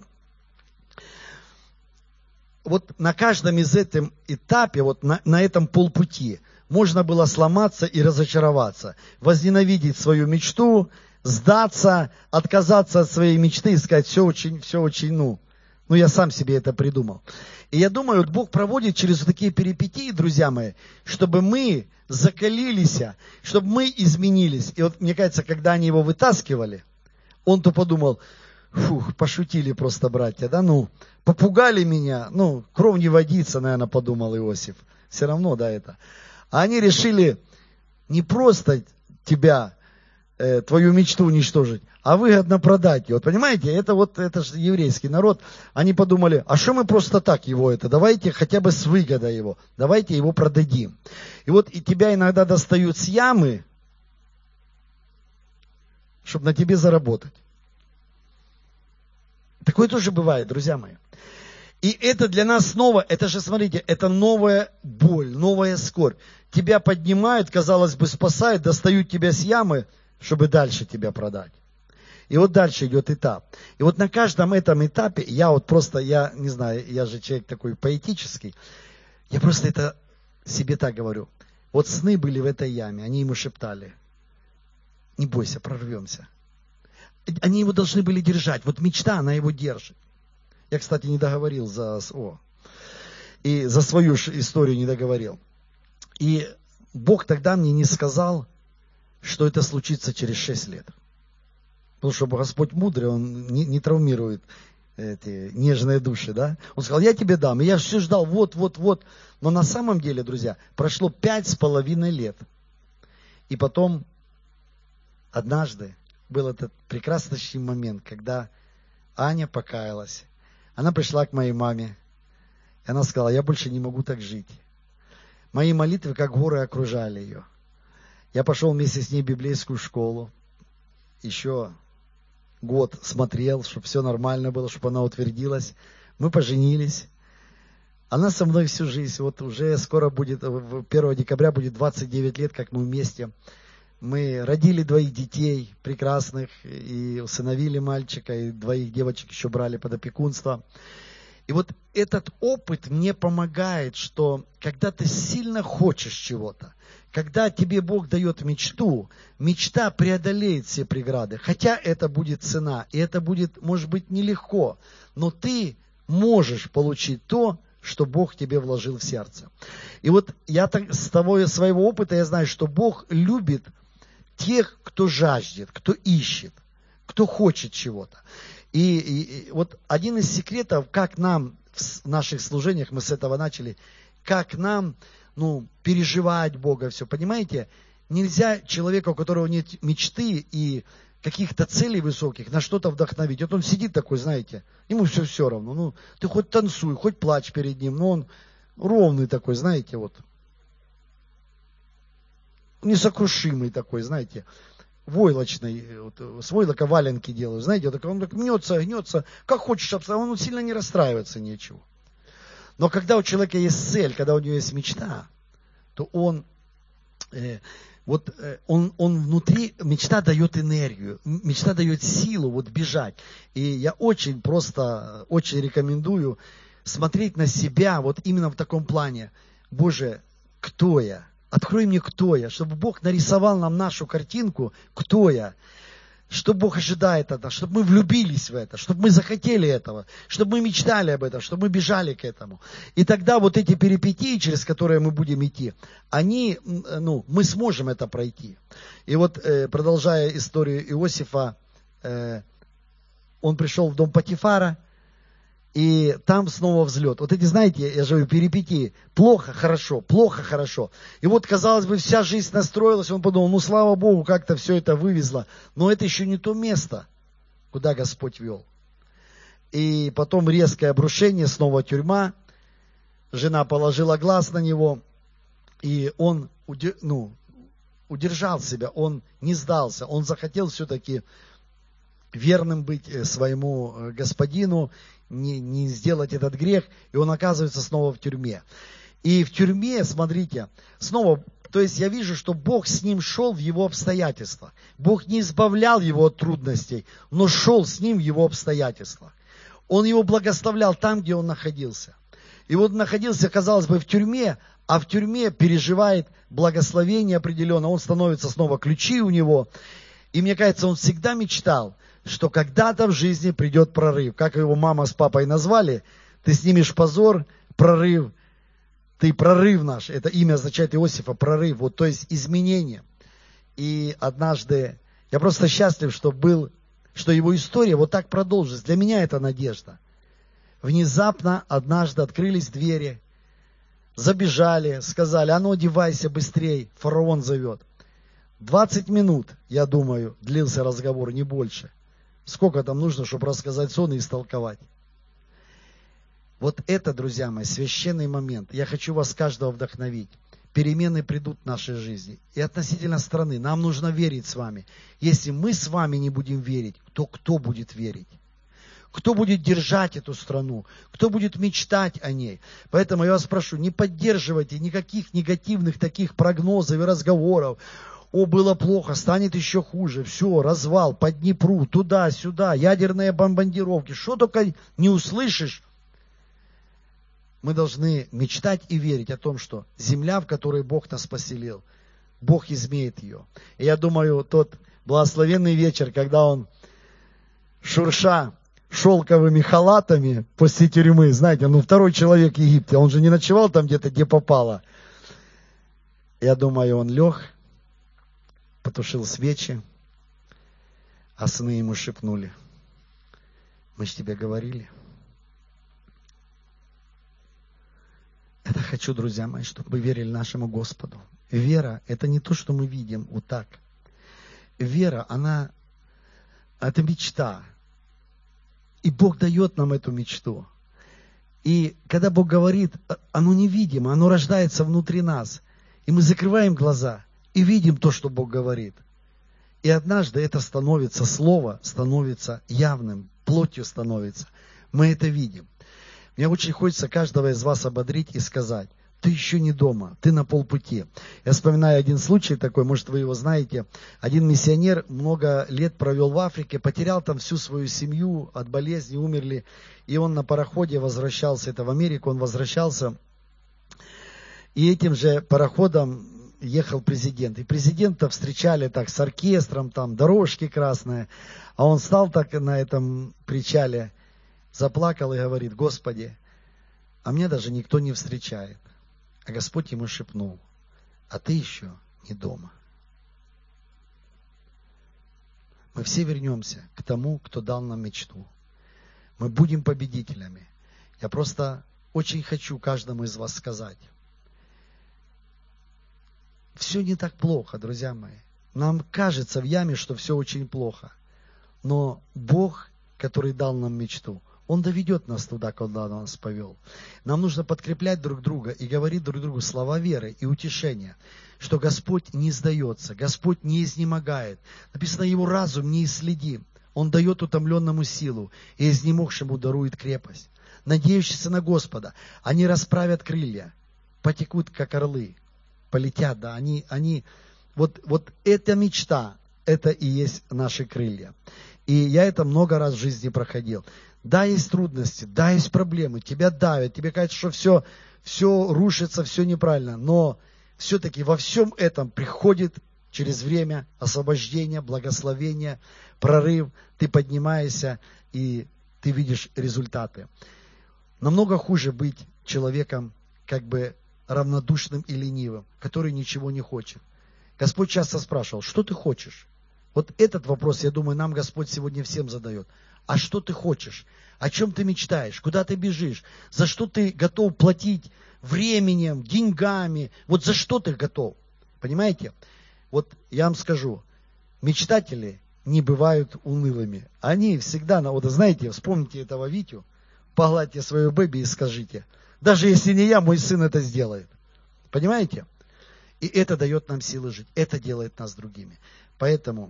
вот на каждом из этом этапе, вот на этом полпути, можно было сломаться и разочароваться, возненавидеть свою мечту, сдаться, отказаться от своей мечты и сказать, все очень, я сам себе это придумал. И я думаю, вот Бог проводит через вот такие перипетии, друзья мои, чтобы мы закалились, чтобы мы изменились. И вот мне кажется, когда они его вытаскивали, он-то подумал, пошутили просто братья, да, попугали меня, кровь не водится, наверное, подумал Иосиф. Все равно, да, это. А они решили не просто тебя, твою мечту уничтожить, а выгодно продать ее. Вот понимаете, это же еврейский народ. Они подумали, а что мы просто так его давайте хотя бы с выгодой его, давайте его продадим. И вот и тебя иногда достают с ямы, чтобы на тебе заработать. Такое тоже бывает, друзья мои. И это для нас снова, это же, смотрите, это новая боль, новая скорбь. Тебя поднимают, казалось бы, спасают, достают тебя с ямы, чтобы дальше тебя продать. И вот дальше идет этап. И вот на каждом этом этапе, я не знаю, я же человек такой поэтический, я просто это себе так говорю. Вот сны были в этой яме, они ему шептали, не бойся, прорвемся. Они его должны были держать. Вот мечта, она его держит. Я, кстати, не договорил и за свою историю не договорил. И Бог тогда мне не сказал, что это случится через 6 лет. Потому что Господь мудрый, Он не травмирует эти нежные души, да. Он сказал, я тебе дам. И я все ждал, вот. Но на самом деле, друзья, прошло 5,5 лет. И потом, однажды, был этот прекрасный момент, когда Аня покаялась. Она пришла к моей маме. И она сказала, я больше не могу так жить. Мои молитвы, как горы, окружали ее. Я пошел вместе с ней в библейскую школу. Еще год смотрел, чтобы все нормально было, чтобы она утвердилась. Мы поженились. Она со мной всю жизнь. Вот уже скоро будет, 1 декабря будет 29 лет, как мы вместе. Мы родили 2 детей прекрасных, и усыновили мальчика, и 2 девочек еще брали под опекунство. И вот этот опыт мне помогает, что когда ты сильно хочешь чего-то, когда тебе Бог дает мечту, мечта преодолеет все преграды. Хотя это будет цена, и это будет, может быть, нелегко, но ты можешь получить то, что Бог тебе вложил в сердце. И вот я с того своего опыта я знаю, что Бог любит тех, кто жаждет, кто ищет, кто хочет чего-то. И вот один из секретов, как нам в наших служениях, мы с этого начали, как нам переживать Бога, все. Понимаете, нельзя человека, у которого нет мечты и каких-то целей высоких, на что-то вдохновить. Вот он сидит такой, знаете, ему все равно. Ты хоть танцуй, хоть плачь перед ним, но он ровный такой, знаете, вот. Несокрушимый такой, знаете, войлочный, вот, с войлока валенки делаю, знаете, вот, он так гнется, как хочешь, он сильно не расстраивается, ничего. Но когда у человека есть цель, когда у него есть мечта, то он внутри, мечта дает энергию, мечта дает силу вот бежать. И я очень рекомендую смотреть на себя вот именно в таком плане. Боже, кто я? Открой мне, кто я, чтобы Бог нарисовал нам нашу картинку, кто я. Что Бог ожидает от нас, чтобы мы влюбились в это, чтобы мы захотели этого, чтобы мы мечтали об этом, чтобы мы бежали к этому. И тогда вот эти перипетии, через которые мы будем идти, мы сможем это пройти. И вот, продолжая историю Иосифа, он пришел в дом Потифара, и там снова взлет. Вот эти, знаете, я же говорю, перипетии. Плохо, хорошо, плохо, хорошо. И вот, казалось бы, вся жизнь настроилась, он подумал, слава Богу, как-то все это вывезло. Но это еще не то место, куда Господь вел. И потом резкое обрушение, снова тюрьма. Жена положила глаз на него, и он удержал себя, он не сдался. Он захотел все-таки верным быть своему господину, не сделать этот грех, и он оказывается снова в тюрьме. И в тюрьме, смотрите, снова, то есть я вижу, что Бог с ним шел в его обстоятельствах. Бог не избавлял его от трудностей, но шел с ним в его обстоятельствах. Он его благословлял там, где он находился. И вот находился, казалось бы, в тюрьме, а в тюрьме переживает благословение определенно. Он становится снова, ключи у него. И мне кажется, он всегда мечтал, что когда-то в жизни придет прорыв. Как его мама с папой назвали, ты снимешь позор, прорыв, ты прорыв наш. Это имя означает Иосифа, прорыв, вот, то есть изменение. И однажды, я просто счастлив, что его история вот так продолжилась. Для меня это надежда. Внезапно однажды открылись двери, забежали, сказали, одевайся быстрей, фараон зовет. 20 минут, я думаю, длился разговор, не больше. Сколько там нужно, чтобы рассказать сон и истолковать? Вот это, друзья мои, священный момент. Я хочу вас каждого вдохновить. Перемены придут в нашей жизни. И относительно страны. Нам нужно верить с вами. Если мы с вами не будем верить, то кто будет верить? Кто будет держать эту страну? Кто будет мечтать о ней? Поэтому я вас прошу, не поддерживайте никаких негативных таких прогнозов и разговоров. Было плохо, станет еще хуже, все, развал по Днепру, туда-сюда, ядерные бомбардировки, что только не услышишь. Мы должны мечтать и верить о том, что земля, в которой Бог нас поселил, Бог изменит ее. И я думаю, тот благословенный вечер, когда он, шурша шелковыми халатами после тюрьмы, знаете, второй человек в Египте, он же не ночевал там где-то, где попало. Я думаю, он лег, потушил свечи, а сыны ему шепнули, мы же тебе говорили. Это хочу, друзья мои, чтобы вы верили нашему Господу. Вера – это не то, что мы видим вот так. Вера, это мечта. И Бог дает нам эту мечту. И когда Бог говорит, оно невидимо, оно рождается внутри нас. И мы закрываем глаза и видим то, что Бог говорит. И однажды это становится, слово становится явным, плотью становится. Мы это видим. Мне очень хочется каждого из вас ободрить и сказать, ты еще не дома, ты на полпути. Я вспоминаю один случай такой, может вы его знаете. Один миссионер много лет провел в Африке, потерял там всю свою семью, от болезни умерли. И он на пароходе возвращался, это в Америку, он возвращался. И этим же пароходом ехал президент. И президента встречали так с оркестром, там дорожки красные. А он стал так на этом причале, заплакал и говорит: Господи, а мне даже никто не встречает. А Господь ему шепнул: а ты еще не дома. Мы все вернемся к тому, кто дал нам мечту. Мы будем победителями. Я просто очень хочу каждому из вас сказать: все не так плохо, друзья мои. Нам кажется в яме, что все очень плохо. Но Бог, который дал нам мечту, Он доведет нас туда, куда Он нас повел. Нам нужно подкреплять друг друга и говорить друг другу слова веры и утешения, что Господь не сдается, Господь не изнемогает. Написано: Его разум не исследим. Он дает утомленному силу, и изнемогшему дарует крепость. Надеющиеся на Господа, они расправят крылья, потекут, как орлы, полетят. Да, вот эта мечта, это и есть наши крылья. И я это много раз в жизни проходил. Да, есть трудности, да, есть проблемы, тебя давят, тебе кажется, что все рушится, все неправильно, но все-таки во всем этом приходит через время освобождение, благословение, прорыв, ты поднимаешься и ты видишь результаты. Намного хуже быть человеком как бы равнодушным и ленивым, который ничего не хочет. Господь часто спрашивал: что ты хочешь? Вот этот вопрос, я думаю, нам Господь сегодня всем задает. А что ты хочешь? О чем ты мечтаешь? Куда ты бежишь? За что ты готов платить временем, деньгами? Вот за что ты готов? Понимаете? Вот я вам скажу, мечтатели не бывают унылыми. Они всегда, вот знаете, вспомните этого Витю, погладьте свою бэби и скажите: даже если не я, мой сын это сделает. Понимаете? И это дает нам силы жить. Это делает нас другими. Поэтому,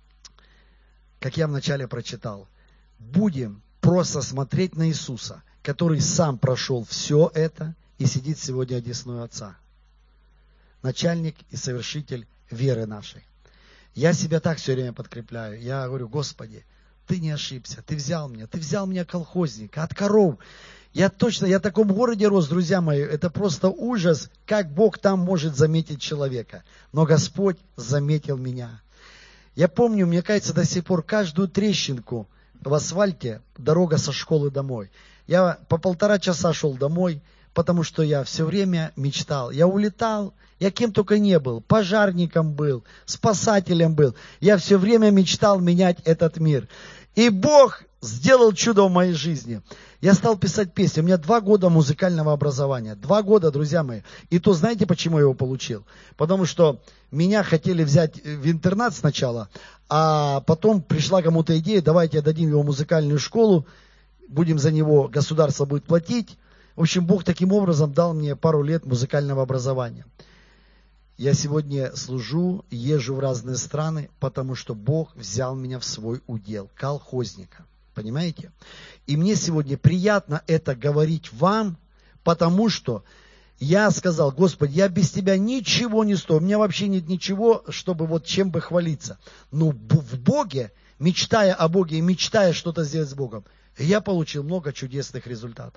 как я вначале прочитал, будем просто смотреть на Иисуса, который сам прошел все это и сидит сегодня одесную Отца. Начальник и совершитель веры нашей. Я себя так все время подкрепляю. Я говорю: Господи, Ты не ошибся, Ты взял меня колхозника, от коров. Я в таком городе рос, друзья мои, это просто ужас, как Бог там может заметить человека. Но Господь заметил меня. Я помню, мне кажется, до сих пор каждую трещинку в асфальте, дорога со школы домой. Я по 1,5 часа шел домой, потому что я все время мечтал. Я улетал, я кем только не был, пожарником был, спасателем был. Я все время мечтал менять этот мир. И Бог сделал чудо в моей жизни. Я стал писать песни. У меня 2 года музыкального образования. 2 года, друзья мои. И то знаете, почему я его получил? Потому что меня хотели взять в интернат сначала, а потом пришла кому-то идея: давайте отдадим его в музыкальную школу, будем за него, государство будет платить. В общем, Бог таким образом дал мне пару лет музыкального образования. Я сегодня служу, езжу в разные страны, потому что Бог взял меня в свой удел, колхозника. Понимаете? И мне сегодня приятно это говорить вам, потому что я сказал: Господи, я без Тебя ничего не стою, у меня вообще нет ничего, чтобы вот чем бы хвалиться. Но в Боге, мечтая о Боге и мечтая что-то сделать с Богом, я получил много чудесных результатов.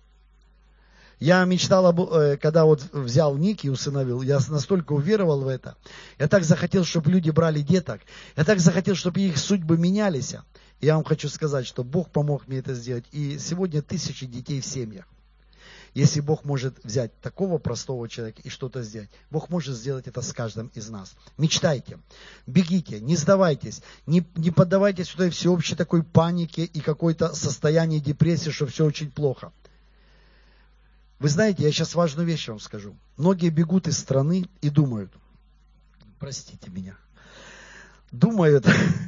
Я мечтал, когда вот взял ник и усыновил, я настолько уверовал в это. Я так захотел, чтобы люди брали деток. Я так захотел, чтобы их судьбы менялись. И я вам хочу сказать, что Бог помог мне это сделать. И сегодня 1000 детей в семьях. Если Бог может взять такого простого человека и что-то сделать, Бог может сделать это с каждым из нас. Мечтайте, бегите, не сдавайтесь, не поддавайтесь этой всеобщей такой панике и какой-то состоянии депрессии, что все очень плохо. Вы знаете, я сейчас важную вещь вам скажу. Многие бегут из страны и думают, простите меня, думают,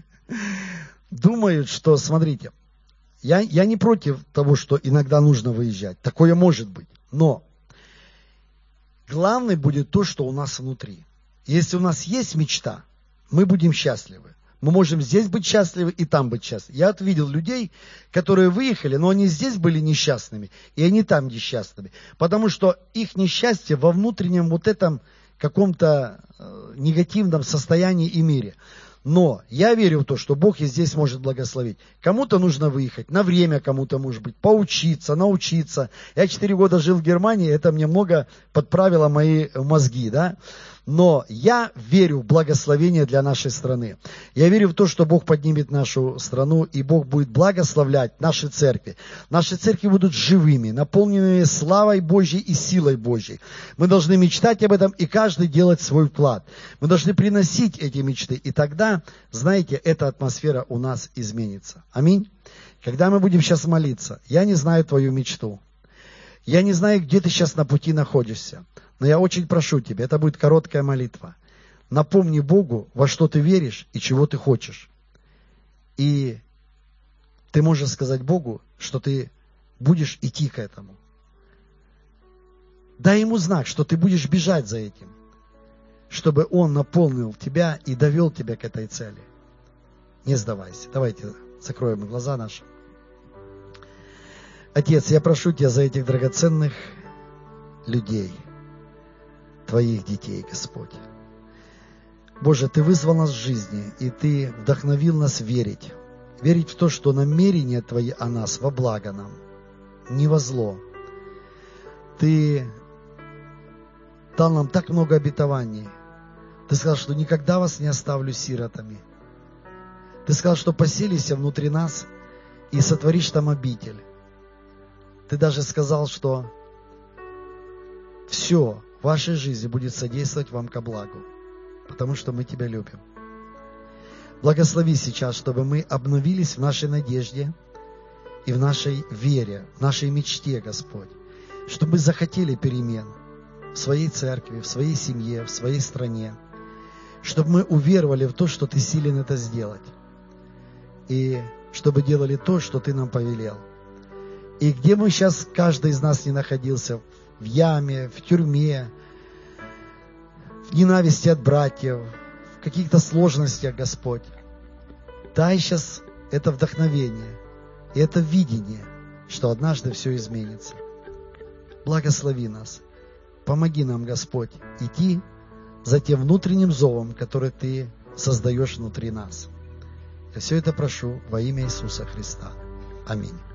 что, смотрите, я не против того, что иногда нужно выезжать. Такое может быть. Но главное будет то, что у нас внутри. Если у нас есть мечта, мы будем счастливы. Мы можем здесь быть счастливы и там быть счастливы. Я видел людей, которые выехали, но они здесь были несчастными, и они там несчастными. Потому что их несчастье во внутреннем вот этом каком-то негативном состоянии и мире. Но я верю в то, что Бог и здесь может благословить. Кому-то нужно выехать, на время кому-то, может быть, поучиться, научиться. Я 4 года жил в Германии, это мне много подправило мои мозги, да. Но я верю в благословение для нашей страны. Я верю в то, что Бог поднимет нашу страну, и Бог будет благословлять наши церкви. Наши церкви будут живыми, наполненными славой Божьей и силой Божьей. Мы должны мечтать об этом, и каждый делать свой вклад. Мы должны приносить эти мечты, и тогда, знаете, эта атмосфера у нас изменится. Аминь. Когда мы будем сейчас молиться, я не знаю твою мечту. Я не знаю, где ты сейчас на пути находишься. Но я очень прошу тебя, это будет короткая молитва. Напомни Богу, во что ты веришь и чего ты хочешь. И ты можешь сказать Богу, что ты будешь идти к этому. Дай Ему знак, что ты будешь бежать за этим, чтобы Он наполнил тебя и довел тебя к этой цели. Не сдавайся. Давайте закроем глаза наши. Отец, я прошу Тебя за этих драгоценных людей, Твоих детей, Господь. Боже, Ты вызвал нас в жизни, и Ты вдохновил нас верить. Верить в то, что намерения Твои о нас во благо нам, не во зло. Ты дал нам так много обетований. Ты сказал, что никогда вас не оставлю сиротами. Ты сказал, что поселишься внутри нас и сотворишь там обитель. Ты даже сказал, что все в вашей жизни будет содействовать вам ко благу, потому что мы Тебя любим. Благослови сейчас, чтобы мы обновились в нашей надежде и в нашей вере, в нашей мечте, Господь, чтобы мы захотели перемен в своей церкви, в своей семье, в своей стране, чтобы мы уверовали в то, что Ты силен это сделать, и чтобы делали то, что Ты нам повелел. И где мы сейчас, каждый из нас не находился, в яме, в тюрьме, в ненависти от братьев, в каких-то сложностях, Господь, дай сейчас это вдохновение и это видение, что однажды все изменится. Благослови нас. Помоги нам, Господь, идти за тем внутренним зовом, который Ты создаешь внутри нас. Я все это прошу во имя Иисуса Христа. Аминь.